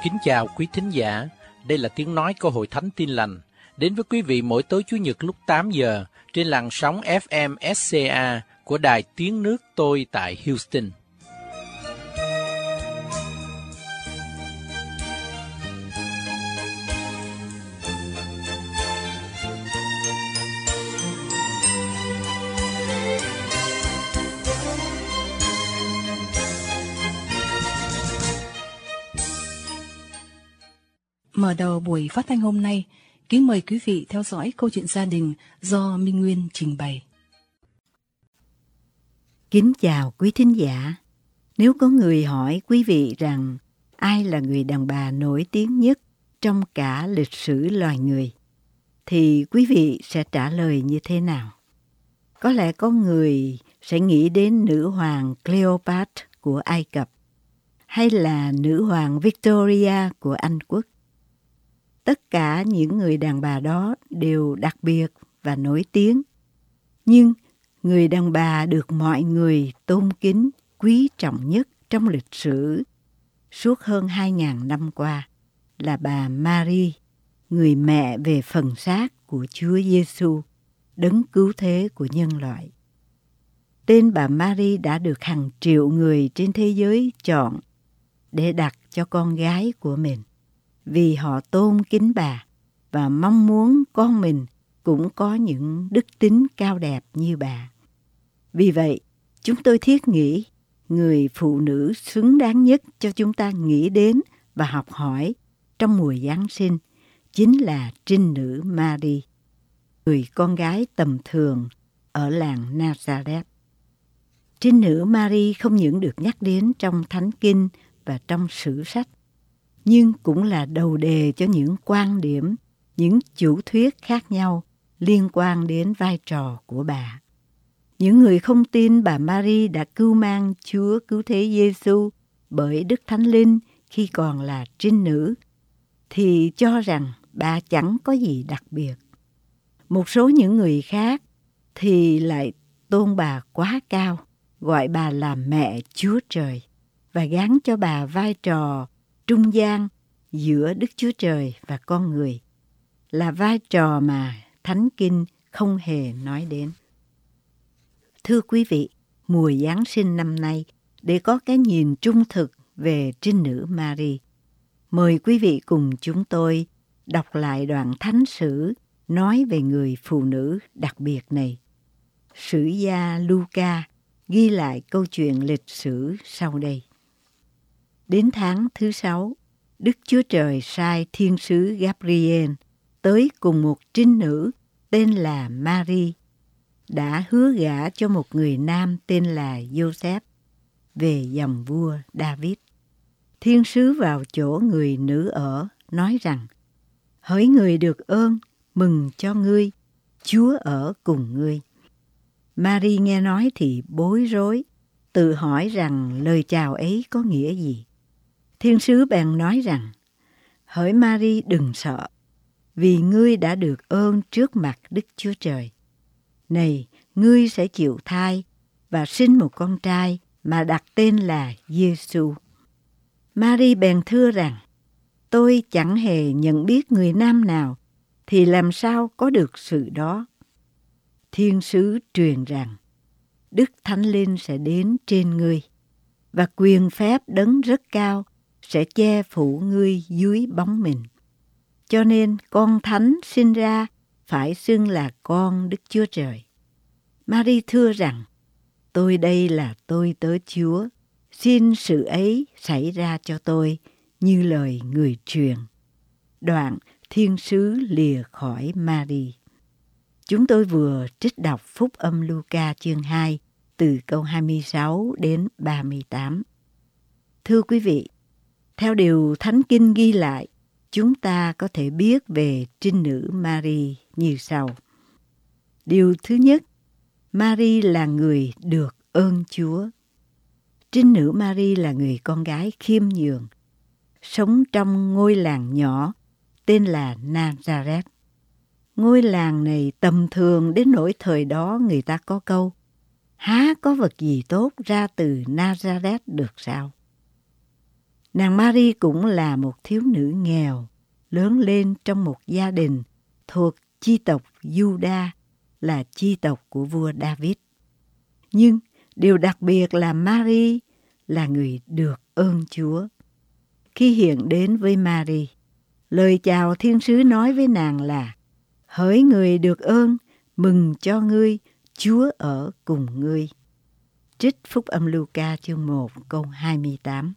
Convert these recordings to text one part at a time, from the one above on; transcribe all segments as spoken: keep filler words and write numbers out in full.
Kính chào quý thính giả, đây là tiếng nói của Hội Thánh Tin Lành, đến với quý vị mỗi tối Chủ nhật lúc tám giờ trên làn sóng ép em ét xê a của Đài Tiếng Nước Tôi tại Houston. Mở đầu buổi phát thanh hôm nay, kính mời quý vị theo dõi câu chuyện gia đình do Minh Nguyên trình bày. Kính chào quý thính giả. Nếu có người hỏi quý vị rằng ai là người đàn bà nổi tiếng nhất trong cả lịch sử loài người, thì quý vị sẽ trả lời như thế nào? Có lẽ có người sẽ nghĩ đến nữ hoàng Cleopatra của Ai Cập, hay là nữ hoàng Victoria của Anh Quốc. Tất cả những người đàn bà đó đều đặc biệt và nổi tiếng. Nhưng người đàn bà được mọi người tôn kính, quý trọng nhất trong lịch sử suốt hơn hai nghìn năm qua là bà Mary, người mẹ về phần xác của Chúa Giêsu, đấng cứu thế của nhân loại. Tên bà Mary đã được hàng triệu người trên thế giới chọn để đặt cho con gái của mình, vì họ tôn kính bà và mong muốn con mình cũng có những đức tính cao đẹp như bà. Vì vậy, chúng tôi thiết nghĩ người phụ nữ xứng đáng nhất cho chúng ta nghĩ đến và học hỏi trong mùa Giáng sinh chính là trinh nữ Mary, người con gái tầm thường ở làng Nazareth. Trinh nữ Mary không những được nhắc đến trong Thánh Kinh và trong sử sách, nhưng cũng là đầu đề cho những quan điểm, những chủ thuyết khác nhau liên quan đến vai trò của bà. Những người không tin bà Mary đã cưu mang Chúa Cứu Thế Giêsu bởi Đức Thánh Linh khi còn là trinh nữ, thì cho rằng bà chẳng có gì đặc biệt. Một số những người khác thì lại tôn bà quá cao, gọi bà là mẹ Chúa Trời và gán cho bà vai trò trung gian giữa Đức Chúa Trời và con người, là vai trò mà Thánh Kinh không hề nói đến. Thưa quý vị, mùa Giáng sinh năm nay, để có cái nhìn trung thực về trinh nữ Mary, mời quý vị cùng chúng tôi đọc lại đoạn thánh sử nói về người phụ nữ đặc biệt này. Sử gia Luca ghi lại câu chuyện lịch sử sau đây. Đến tháng thứ sáu, Đức Chúa Trời sai thiên sứ Gabriel tới cùng một trinh nữ tên là Mary, đã hứa gả cho một người nam tên là Joseph về dòng vua David. Thiên sứ vào chỗ người nữ ở, nói rằng: hỡi người được ơn, mừng cho ngươi, Chúa ở cùng ngươi. Mary nghe nói thì bối rối, tự hỏi rằng lời chào ấy có nghĩa gì. Thiên sứ bèn nói rằng: hỡi Mary, đừng sợ, vì ngươi đã được ơn trước mặt Đức Chúa Trời. Này, ngươi sẽ chịu thai và sinh một con trai mà đặt tên là Giêsu. Mary bèn thưa rằng: tôi chẳng hề nhận biết người nam nào, thì làm sao có được sự đó? Thiên sứ truyền rằng: Đức Thánh Linh sẽ đến trên ngươi, và quyền phép đấng rất cao sẽ che phủ ngươi dưới bóng mình. Cho nên con thánh sinh ra phải xưng là con Đức Chúa Trời. Mary thưa rằng: tôi đây là tôi tớ Chúa, xin sự ấy xảy ra cho tôi như lời người truyền. Đoạn thiên sứ lìa khỏi Mary. Chúng tôi vừa trích đọc Phúc âm Luca chương hai từ câu hai mươi sáu đến ba mươi tám. Thưa quý vị, theo điều Thánh Kinh ghi lại, chúng ta có thể biết về trinh nữ Mary như sau. Điều thứ nhất, Mary là người được ơn Chúa. Trinh nữ Mary là người con gái khiêm nhường, sống trong ngôi làng nhỏ tên là Nazareth. Ngôi làng này tầm thường đến nỗi thời đó người ta có câu: há có vật gì tốt ra từ Nazareth được sao? Nàng Mary cũng là một thiếu nữ nghèo, lớn lên trong một gia đình thuộc chi tộc Juda, là chi tộc của vua David. Nhưng điều đặc biệt là Mary là người được ơn Chúa. Khi hiện đến với Mary, lời chào thiên sứ nói với nàng là: hỡi người được ơn, mừng cho ngươi, Chúa ở cùng ngươi. Trích Phúc Âm Luca chương một câu hai mươi tám.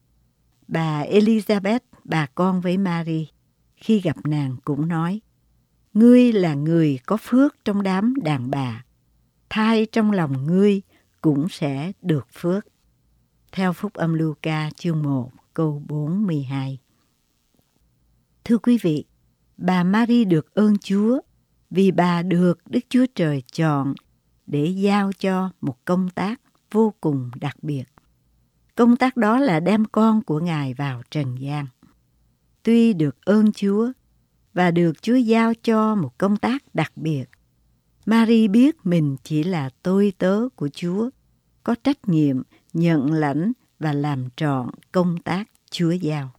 Bà Elizabeth, bà con với Mary, khi gặp nàng cũng nói: ngươi là người có phước trong đám đàn bà, thai trong lòng ngươi cũng sẽ được phước. Theo Phúc Âm Luca chương một câu bốn mươi hai. Thưa quý vị, bà Mary được ơn Chúa vì bà được Đức Chúa Trời chọn để giao cho một công tác vô cùng đặc biệt. Công tác đó là đem con của Ngài vào trần gian. Tuy được ơn Chúa và được Chúa giao cho một công tác đặc biệt, Mary biết mình chỉ là tôi tớ của Chúa, có trách nhiệm nhận lãnh và làm trọn công tác Chúa giao.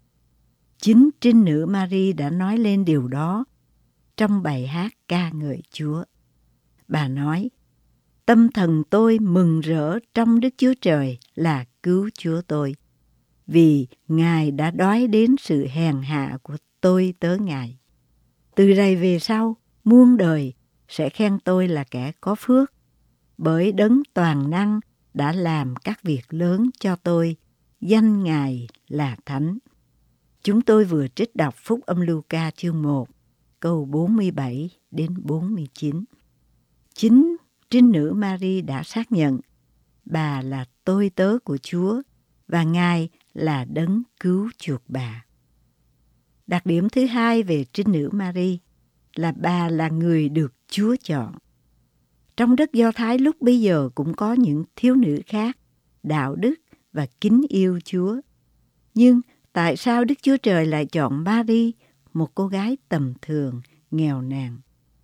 Chính trinh nữ Mary đã nói lên điều đó trong bài hát ca ngợi Chúa. Bà nói: tâm thần tôi mừng rỡ trong Đức Chúa Trời là cứu Chúa tôi, vì Ngài đã đói đến sự hèn hạ của tôi tớ Ngài. Từ đây về sau, muôn đời sẽ khen tôi là kẻ có phước, bởi Đấng toàn năng đã làm các việc lớn cho tôi, danh Ngài là Thánh. Chúng tôi vừa trích đọc Phúc Âm Luca chương một, câu bốn mươi bảy đến bốn mươi chín. Chính trinh nữ Mary đã xác nhận bà là tôi tớ của Chúa và Ngài là Đấng cứu chuộc bà. Đặc điểm thứ hai về trinh nữ Mary là bà là người được Chúa chọn. Trong đất Do Thái lúc bấy giờ cũng có những thiếu nữ khác, đạo đức và kính yêu Chúa. Nhưng tại sao Đức Chúa Trời lại chọn Mary, một cô gái tầm thường, nghèo nàn?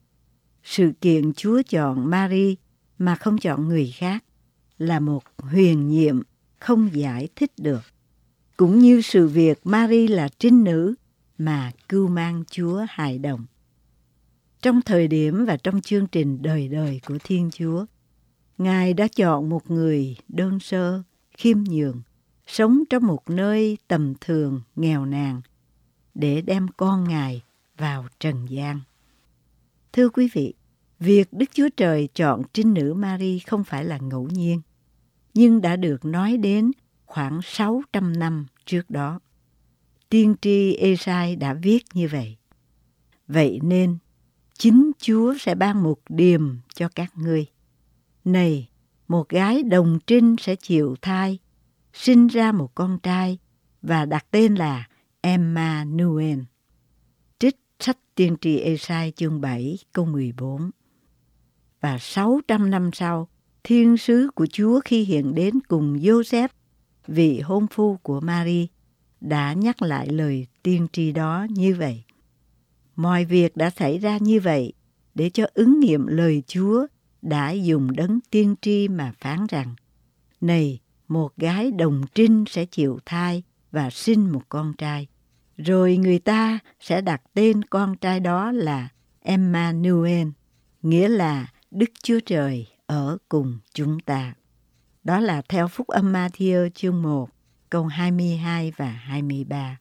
Sự kiện Chúa chọn Mary mà không chọn người khác là một huyền nhiệm không giải thích được. Cũng như sự việc Mary là trinh nữ mà cưu mang Chúa hài đồng. Trong thời điểm và trong chương trình đời đời của Thiên Chúa, Ngài đã chọn một người đơn sơ, khiêm nhường, sống trong một nơi tầm thường, nghèo nàn, để đem con Ngài vào trần gian. Thưa quý vị, việc Đức Chúa Trời chọn trinh nữ Mary không phải là ngẫu nhiên, nhưng đã được nói đến khoảng sáu trăm năm trước đó. Tiên tri Ê-sai đã viết như vậy: vậy nên, chính Chúa sẽ ban một điềm cho các ngươi. Này, một gái đồng trinh sẽ chịu thai, sinh ra một con trai và đặt tên là Emmanuel. Trích sách Tiên tri Ê-sai chương bảy câu mười bốn. Và sáu trăm năm sau, thiên sứ của Chúa khi hiện đến cùng Joseph, vị hôn phu của Mary, đã nhắc lại lời tiên tri đó như vậy. Mọi việc đã xảy ra như vậy để cho ứng nghiệm lời Chúa đã dùng đấng tiên tri mà phán rằng: này, một gái đồng trinh sẽ chịu thai và sinh một con trai. Rồi người ta sẽ đặt tên con trai đó là Emmanuel, nghĩa là Đức Chúa Trời ở cùng chúng ta. Đó là theo Phúc Âm Ma-thi-ơ chương một, câu hai mươi hai và hai mươi ba.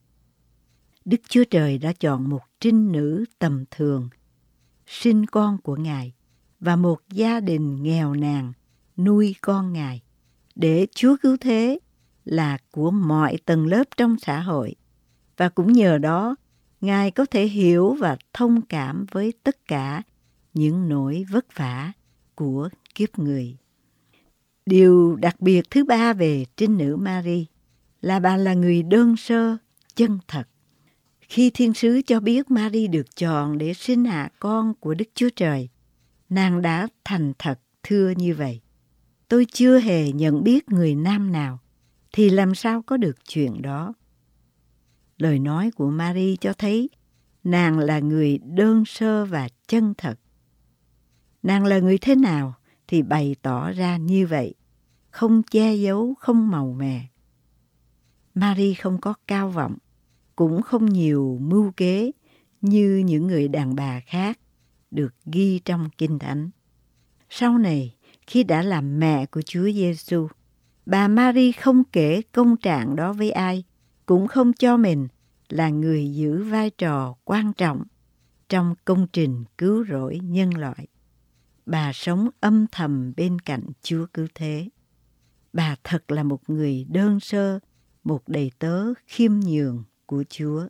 Đức Chúa Trời đã chọn một trinh nữ tầm thường, sinh con của Ngài, và một gia đình nghèo nàn nuôi con Ngài, để Chúa cứu thế là của mọi tầng lớp trong xã hội. Và cũng nhờ đó, Ngài có thể hiểu và thông cảm với tất cả những nỗi vất vả của kiếp người. Điều đặc biệt thứ ba về trinh nữ Mary là bà là người đơn sơ, chân thật. Khi thiên sứ cho biết Mary được chọn để sinh hạ con của Đức Chúa Trời, nàng đã thành thật thưa như vậy: tôi chưa hề nhận biết người nam nào, thì làm sao có được chuyện đó. Lời nói của Mary cho thấy nàng là người đơn sơ và chân thật. Nàng là người thế nào thì bày tỏ ra như vậy, không che giấu, không màu mè. Mary không có cao vọng, cũng không nhiều mưu kế như những người đàn bà khác được ghi trong Kinh Thánh. Sau này, khi đã làm mẹ của Chúa Giêsu, bà Mary không kể công trạng đó với ai, cũng không cho mình là người giữ vai trò quan trọng trong công trình cứu rỗi nhân loại. Bà sống âm thầm bên cạnh Chúa Cứu Thế. Bà thật là một người đơn sơ, một đầy tớ khiêm nhường của Chúa.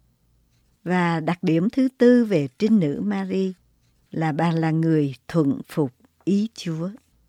Và đặc điểm thứ tư về trinh nữ Mary là bà là người thuận phục ý Chúa.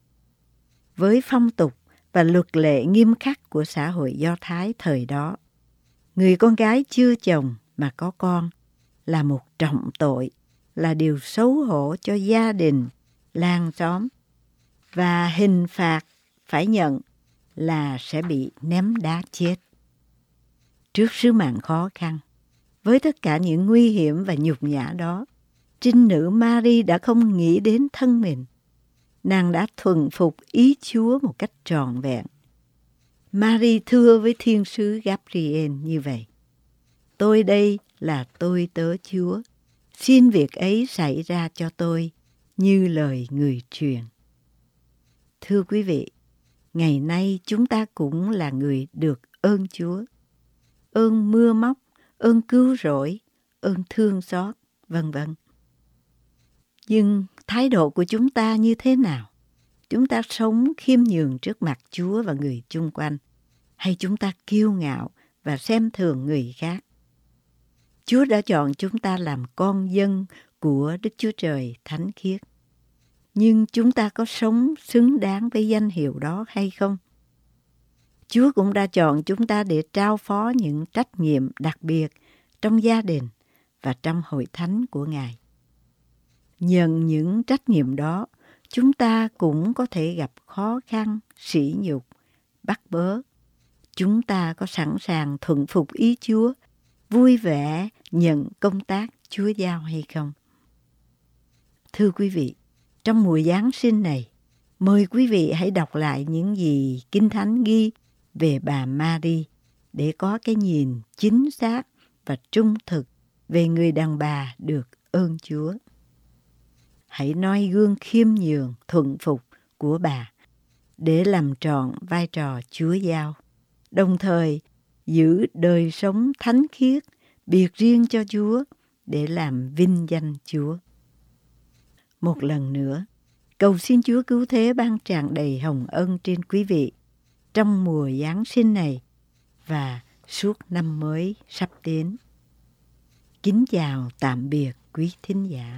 Với phong tục và luật lệ nghiêm khắc của xã hội Do Thái thời đó, người con gái chưa chồng mà có con là một trọng tội, là điều xấu hổ cho gia đình, làng xóm, và hình phạt phải nhận là sẽ bị ném đá chết. Trước sứ mạng khó khăn, với tất cả những nguy hiểm và nhục nhã đó, trinh nữ Mary đã không nghĩ đến thân mình. Nàng đã thuần phục ý Chúa một cách trọn vẹn. Mary thưa với thiên sứ Gabriel như vậy: Tôi đây là tôi tớ Chúa, xin việc ấy xảy ra cho tôi như lời người truyền. Thưa quý vị, ngày nay chúng ta cũng là người được ơn Chúa, ơn mưa móc, ơn cứu rỗi, ơn thương xót, vân vân. Nhưng thái độ của chúng ta như thế nào? Chúng ta sống khiêm nhường trước mặt Chúa và người chung quanh, hay chúng ta kiêu ngạo và xem thường người khác? Chúa đã chọn chúng ta làm con dân của Đức Chúa Trời thánh khiết. Nhưng chúng ta có sống xứng đáng với danh hiệu đó hay không? Chúa cũng đã chọn chúng ta để trao phó những trách nhiệm đặc biệt trong gia đình và trong hội thánh của Ngài. Nhận những trách nhiệm đó, chúng ta cũng có thể gặp khó khăn, sỉ nhục, bắt bớ. Chúng ta có sẵn sàng thuận phục ý Chúa, vui vẻ nhận công tác Chúa giao hay không? Thưa quý vị, trong mùa Giáng sinh này, mời quý vị hãy đọc lại những gì Kinh Thánh ghi về bà Mary để có cái nhìn chính xác và trung thực về người đàn bà được ơn Chúa. Hãy noi gương khiêm nhường, thuận phục của bà để làm trọn vai trò Chúa giao, đồng thời giữ đời sống thánh khiết, biệt riêng cho Chúa để làm vinh danh Chúa. Một lần nữa, cầu xin Chúa Cứu Thế ban tràn đầy hồng ân trên quý vị trong mùa Giáng sinh này và suốt năm mới sắp đến. Kính chào tạm biệt quý thính giả.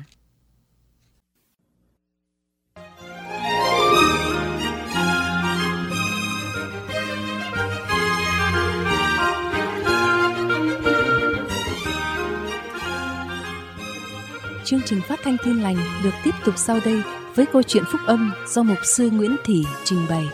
Chương trình phát thanh Tin Lành được tiếp tục sau đây với câu chuyện phúc âm do mục sư Nguyễn Thị trình bày.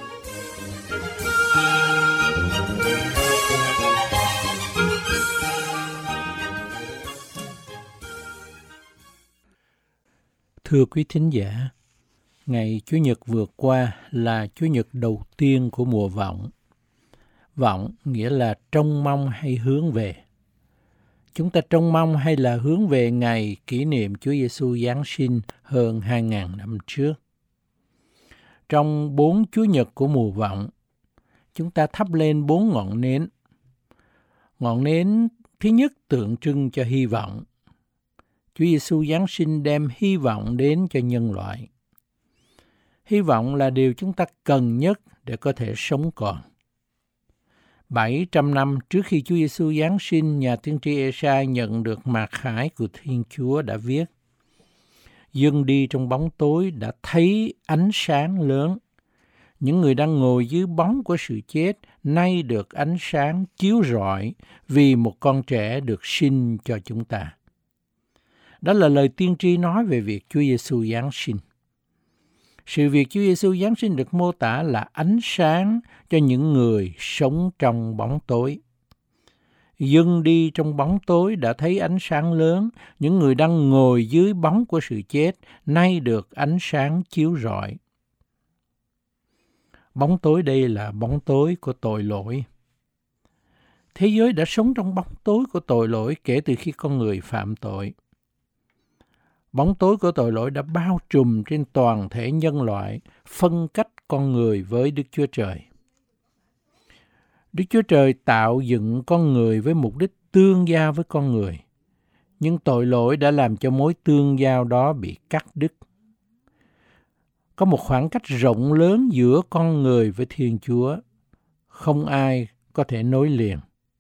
Thưa quý thính giả, ngày Chủ nhật vừa qua là Chủ nhật đầu tiên của mùa Vọng. Vọng nghĩa là trông mong hay hướng về. Chúng ta trông mong hay là hướng về ngày kỷ niệm Chúa Giêsu Giáng sinh hơn hai ngàn năm trước. Trong bốn Chúa nhật của mùa Vọng, chúng ta thắp lên bốn ngọn nến. Ngọn nến thứ nhất tượng trưng cho hy vọng. Chúa Giêsu Giáng sinh đem hy vọng đến cho nhân loại. Hy vọng là điều chúng ta cần nhất để có thể sống còn. bảy trăm năm trước khi Chúa Giêsu Giáng sinh, nhà tiên tri Ê-sai nhận được mạt khải của Thiên Chúa đã viết: Dân đi trong bóng tối đã thấy ánh sáng lớn. Những người đang ngồi dưới bóng của sự chết nay được ánh sáng chiếu rọi vì một con trẻ được sinh cho chúng ta. Đó là lời tiên tri nói về việc Chúa Giêsu Giáng sinh. Sự việc Chúa Giêsu Giáng sinh được mô tả là ánh sáng cho những người sống trong bóng tối. Dân đi trong bóng tối đã thấy ánh sáng lớn, những người đang ngồi dưới bóng của sự chết nay được ánh sáng chiếu rọi. Bóng tối đây là bóng tối của tội lỗi. thế giới đã sống trong bóng tối của tội lỗi kể từ khi con người phạm tội. Bóng tối của tội lỗi đã bao trùm trên toàn thể nhân loại, phân cách con người với Đức Chúa Trời. Đức Chúa Trời tạo dựng con người với mục đích tương giao với con người, nhưng tội lỗi đã làm cho mối tương giao đó bị cắt đứt. Có một khoảng cách rộng lớn giữa con người với Thiên Chúa, không ai có thể nối liền.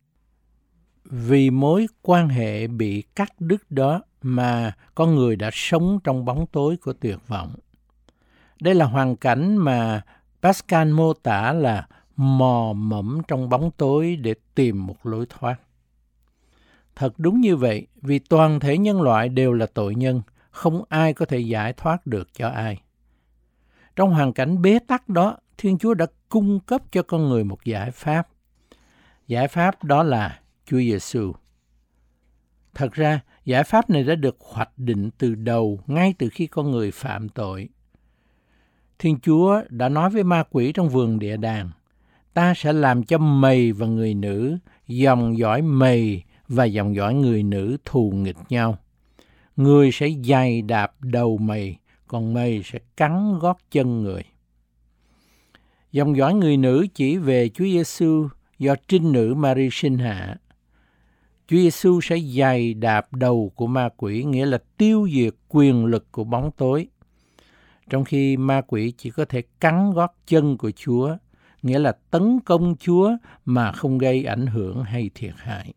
Vì mối quan hệ bị cắt đứt đó mà con người đã sống trong bóng tối của tuyệt vọng. Đây là hoàn cảnh mà Pascal mô tả là mò mẫm trong bóng tối để tìm một lối thoát. Thật đúng như vậy, vì toàn thể nhân loại đều là tội nhân, không ai có thể giải thoát được cho ai. Trong hoàn cảnh bế tắc đó, Thiên Chúa đã cung cấp cho con người một giải pháp. Giải pháp đó là Chúa Giêsu. Thật ra, giải pháp này đã được hoạch định từ đầu, ngay từ khi con người phạm tội. Thiên Chúa đã nói với ma quỷ trong vườn địa đàng, ta sẽ làm cho mày và người nữ, dòng dõi mày và dòng dõi người nữ thù nghịch nhau. Người sẽ giày đạp đầu mày, còn mày sẽ cắn gót chân người. Dòng dõi người nữ chỉ về Chúa Giêsu do trinh nữ Mary sinh hạ. Chúa Giêsu sẽ giày đạp đầu của ma quỷ, nghĩa là tiêu diệt quyền lực của bóng tối. Trong khi ma quỷ chỉ có thể cắn gót chân của Chúa, nghĩa là tấn công Chúa mà không gây ảnh hưởng hay thiệt hại.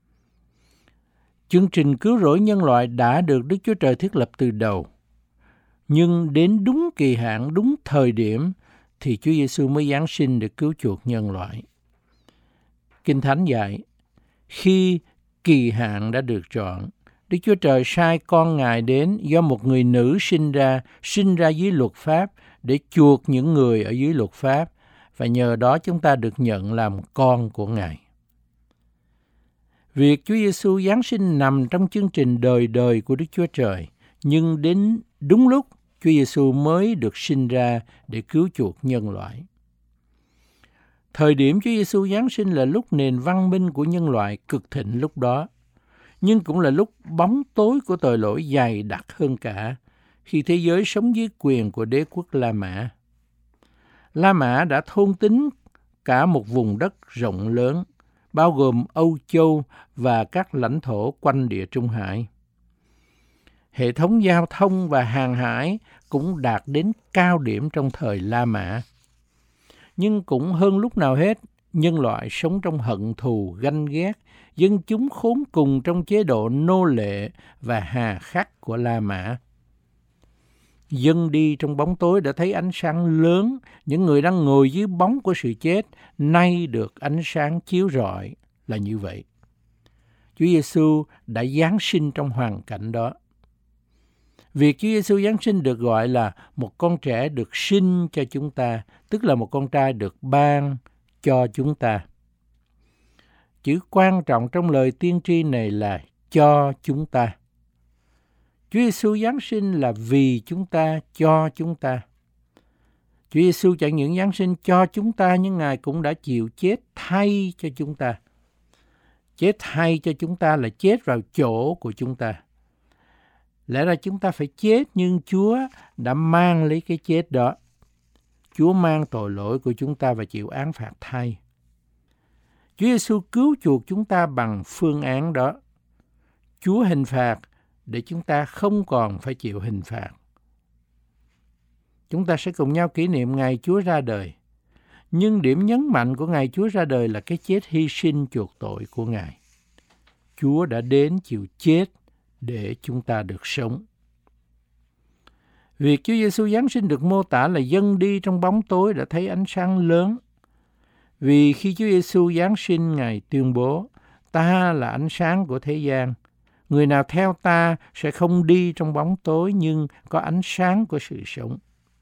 Chương trình cứu rỗi nhân loại đã được Đức Chúa Trời thiết lập từ đầu. Nhưng đến đúng kỳ hạn, đúng thời điểm thì Chúa Giêsu mới giáng sinh để cứu chuộc nhân loại. Kinh Thánh dạy, khi kỳ hạn đã được trọn, Đức Chúa Trời sai con Ngài đến do một người nữ sinh ra, sinh ra dưới luật pháp để chuộc những người ở dưới luật pháp, và nhờ đó chúng ta được nhận làm con của Ngài. Việc Chúa Giêsu giáng sinh nằm trong chương trình đời đời của Đức Chúa Trời, nhưng đến đúng lúc Chúa Giêsu mới được sinh ra để cứu chuộc nhân loại. Thời điểm Chúa Giêsu giáng sinh là lúc nền văn minh của nhân loại cực thịnh lúc đó, nhưng cũng là lúc bóng tối của tội lỗi dày đặc hơn cả, khi thế giới sống dưới quyền của đế quốc La Mã. La Mã đã thôn tính cả một vùng đất rộng lớn, bao gồm Âu Châu và các lãnh thổ quanh Địa Trung Hải. Hệ thống giao thông và hàng hải cũng đạt đến cao điểm trong thời La Mã. Nhưng cũng hơn lúc nào hết, nhân loại sống trong hận thù, ganh ghét, dân chúng khốn cùng trong chế độ nô lệ và hà khắc của La Mã. Dân đi trong bóng tối đã thấy ánh sáng lớn, những người đang ngồi dưới bóng của sự chết nay được ánh sáng chiếu rọi, là như vậy. Chúa Giêsu đã giáng sinh trong hoàn cảnh đó. Việc Chúa Giêsu giáng sinh được gọi là một con trẻ được sinh cho chúng ta, tức là một con trai được ban cho chúng ta. Chữ quan trọng trong lời tiên tri này là cho chúng ta. Chúa Giêsu giáng sinh là vì chúng ta, cho chúng ta. Chúa Giêsu chẳng những giáng sinh cho chúng ta, nhưng Ngài cũng đã chịu chết thay cho chúng ta. Chết thay cho chúng ta là chết vào chỗ của chúng ta. Lẽ ra chúng ta phải chết, nhưng Chúa đã mang lấy cái chết đó. Chúa mang tội lỗi của chúng ta và chịu án phạt thay. Chúa Giêsu cứu chuộc chúng ta bằng phương án đó. Chúa hình phạt để chúng ta không còn phải chịu hình phạt. Chúng ta sẽ cùng nhau kỷ niệm ngày Chúa ra đời. Nhưng điểm nhấn mạnh của ngày Chúa ra đời là cái chết hy sinh chuộc tội của Ngài. Chúa đã đến chịu chết để chúng ta được sống. Việc Chúa Giêsu giáng sinh được mô tả là dân đi trong bóng tối đã thấy ánh sáng lớn. Vì khi Chúa Giêsu giáng sinh, Ngài tuyên bố, ta là ánh sáng của thế gian. Người nào theo ta sẽ không đi trong bóng tối nhưng có ánh sáng của sự sống.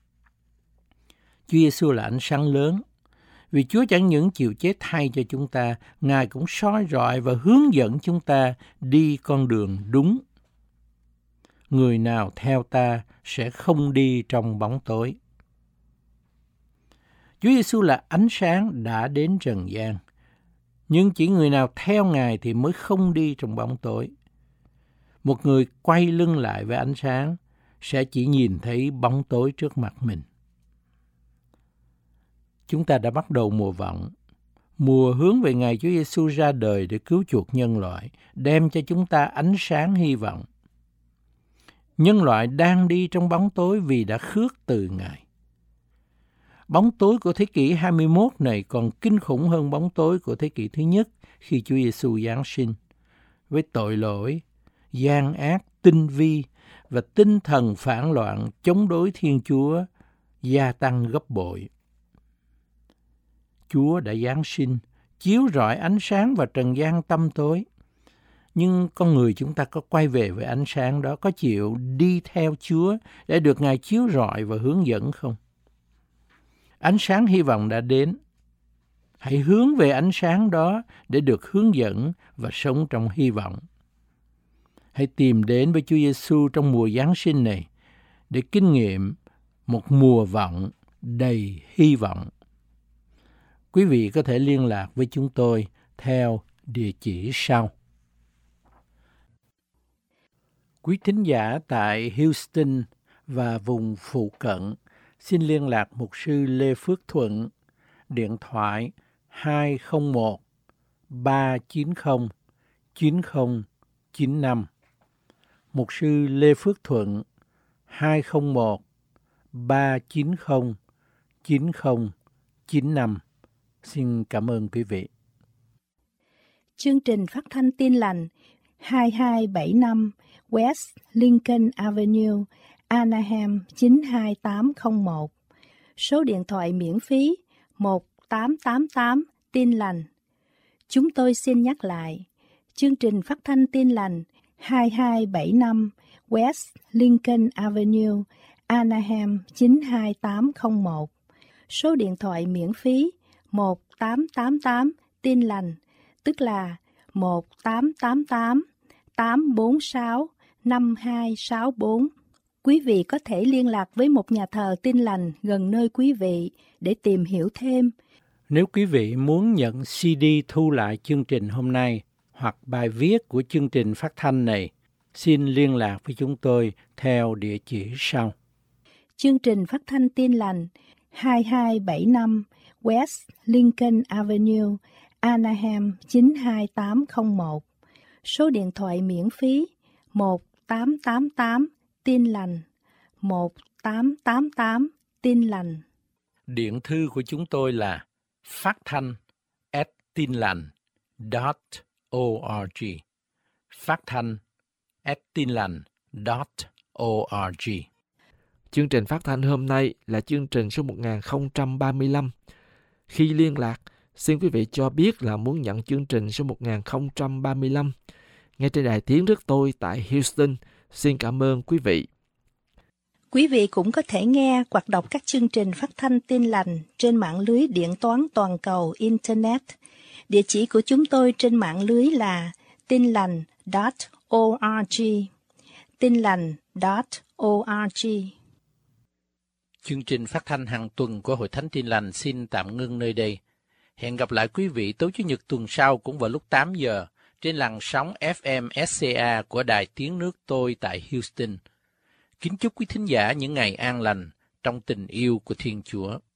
Chúa Giêsu là ánh sáng lớn. Vì Chúa chẳng những chịu chết thay cho chúng ta, Ngài cũng soi rọi và hướng dẫn chúng ta đi con đường đúng. Người nào theo ta sẽ không đi trong bóng tối. Chúa Giêsu là ánh sáng đã đến trần gian. Nhưng chỉ người nào theo Ngài thì mới không đi trong bóng tối. Một người quay lưng lại với ánh sáng sẽ chỉ nhìn thấy bóng tối trước mặt mình. Chúng ta đã bắt đầu mùa vọng, mùa hướng về ngày Chúa Giêsu ra đời để cứu chuộc nhân loại, đem cho chúng ta ánh sáng hy vọng. Nhân loại đang đi trong bóng tối vì đã khước từ Ngài. Bóng tối của thế kỷ hai mươi mốt này còn kinh khủng hơn bóng tối của thế kỷ thứ nhất khi Chúa Giêsu giáng sinh, với tội lỗi, gian ác, tinh vi và tinh thần phản loạn chống đối Thiên Chúa gia tăng gấp bội. Chúa đã giáng sinh, chiếu rọi ánh sáng vào trần gian tăm tối. Nhưng con người chúng ta có quay về với ánh sáng đó, có chịu đi theo Chúa để được Ngài chiếu rọi và hướng dẫn không? Ánh sáng hy vọng đã đến. Hãy hướng về ánh sáng đó để được hướng dẫn và sống trong hy vọng. Hãy tìm đến với Chúa Giêsu trong mùa Giáng sinh này để kinh nghiệm một mùa vọng đầy hy vọng. Quý vị có thể liên lạc với chúng tôi theo địa chỉ sau. Quý thính giả tại Houston và vùng phụ cận xin liên lạc mục sư Lê Phước Thuận, điện thoại hai không một ba chín không chín không chín năm. Mục sư Lê Phước Thuận hai không một ba chín không chín không chín năm. Xin cảm ơn quý vị. Chương trình phát thanh Tin Lành hai hai bảy năm West Lincoln Avenue, Anaheim chín hai tám không một. Số điện thoại miễn phí một tám tám tám Tin Lành. Chúng tôi xin nhắc lại, chương trình phát thanh Tin Lành hai hai bảy năm West Lincoln Avenue, Anaheim chín hai tám không một. Số điện thoại miễn phí một tám tám tám Tin Lành, tức là một tám tám tám tám bốn sáu năm hai sáu bốn. Quý vị có thể liên lạc với một nhà thờ Tin Lành gần nơi quý vị để tìm hiểu thêm. Nếu quý vị muốn nhận xê đê thu lại chương trình hôm nay hoặc bài viết của chương trình phát thanh này, xin liên lạc với chúng tôi theo địa chỉ sau. Chương trình phát thanh Tin Lành hai hai bảy năm West Lincoln Avenue, Anaheim chín hai tám không một. Số điện thoại miễn phí một tám tám tám Tin Lành, một tám tám tám Tin Lành. Điện thư của chúng tôi là phát thanh a tin lành chấm org. Phát thanh a tin lành chấm org. Chương trình phát thanh hôm nay là chương trình số một nghìn không trăm ba mươi lăm. Khi liên lạc, xin quý vị cho biết là muốn nhận chương trình số một nghìn không trăm ba mươi lăm. Ngay trên đài Tiếng Đức Tôi tại Houston. Xin cảm ơn quý vị. Quý vị cũng có thể nghe hoặc đọc các chương trình phát thanh Tin Lành trên mạng lưới điện toán toàn cầu Internet. Địa chỉ của chúng tôi trên mạng lưới là tin lành chấm org. tin lành chấm org. Chương trình phát thanh hàng tuần của Hội Thánh Tin Lành xin tạm ngưng nơi đây. Hẹn gặp lại quý vị tối Chủ nhật tuần sau cũng vào lúc tám giờ trên làn sóng ép em ét xê a của Đài Tiếng Nước Tôi tại Houston. Kính chúc quý thính giả những ngày an lành trong tình yêu của Thiên Chúa.